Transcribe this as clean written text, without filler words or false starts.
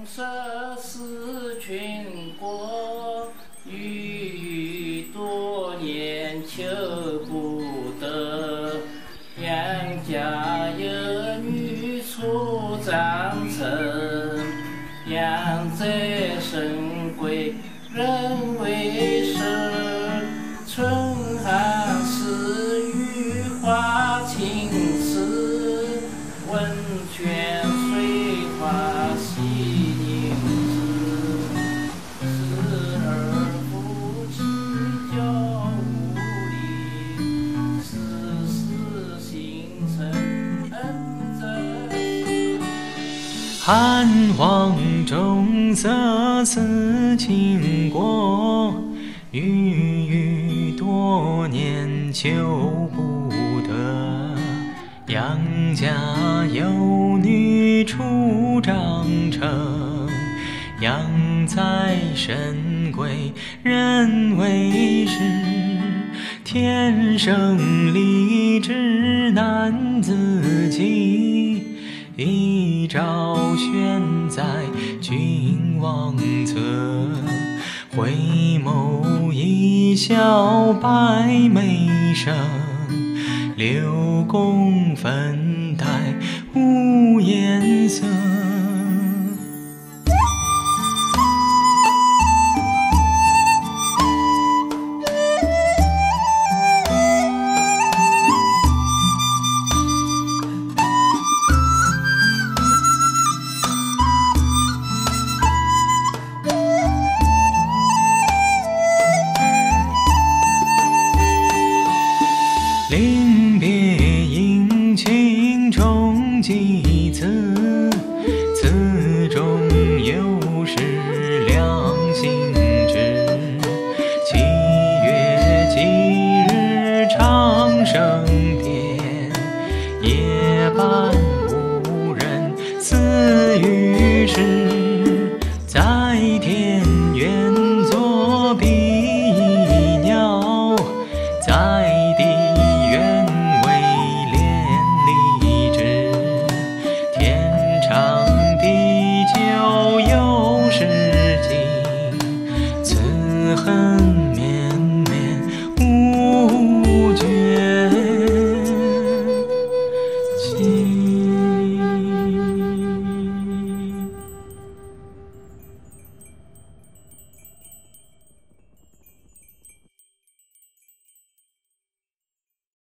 色思君国，郁郁多年求不得。杨家有女出长城，养贼深闺人未识。春寒时雨花青丝，温泉水花洗凝脂。时而夫妻久无离，时时心生恩泽。 汉皇重色思倾国，郁郁多年求不得。杨家有女出长城，养在深闺人未识。天生丽质难自弃，一朝悬在君王侧。回眸一笑百媚生，六宫粉黛无颜色。临别殷勤重几次，词中有诗两心知。七月几日长生殿，夜半无人私语。